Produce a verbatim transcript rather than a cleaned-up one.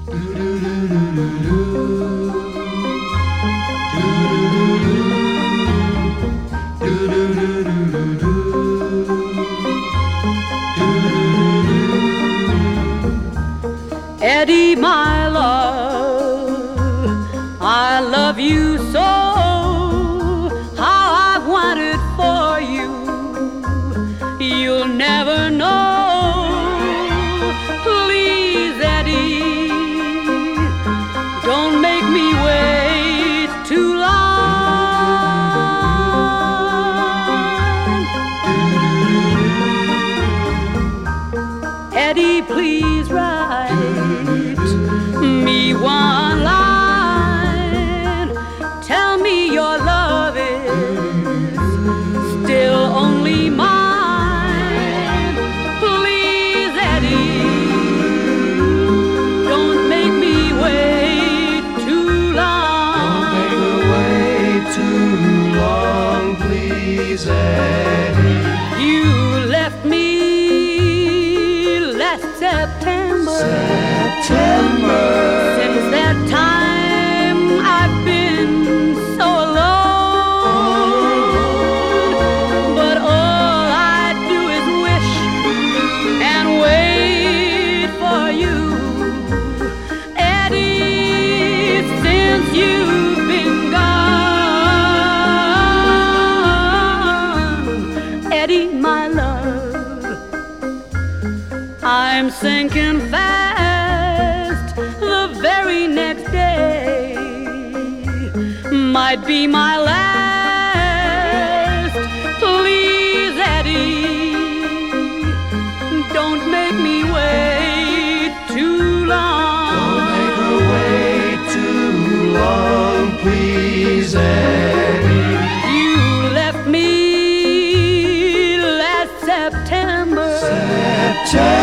Eddie, my love, I love you so. How I've wanted for you, you'll never know. Please, Eddie, don't make me wait too long. Eddie, please write me one line. Tell me your love is still only mine. Please, Eddie, don't make me wait too long. Don't make me wait too long, please, Eddie. You left me last September. September. Since that time I've been so alone. But all I do is wish and wait for you. Eddie, since you've been gone. Eddie, my love, I'm sinking fast. The very next day might be my last. Please, Eddie, don't make me wait too long. Don't make her wait too long, please, Eddie. You left me last September. September.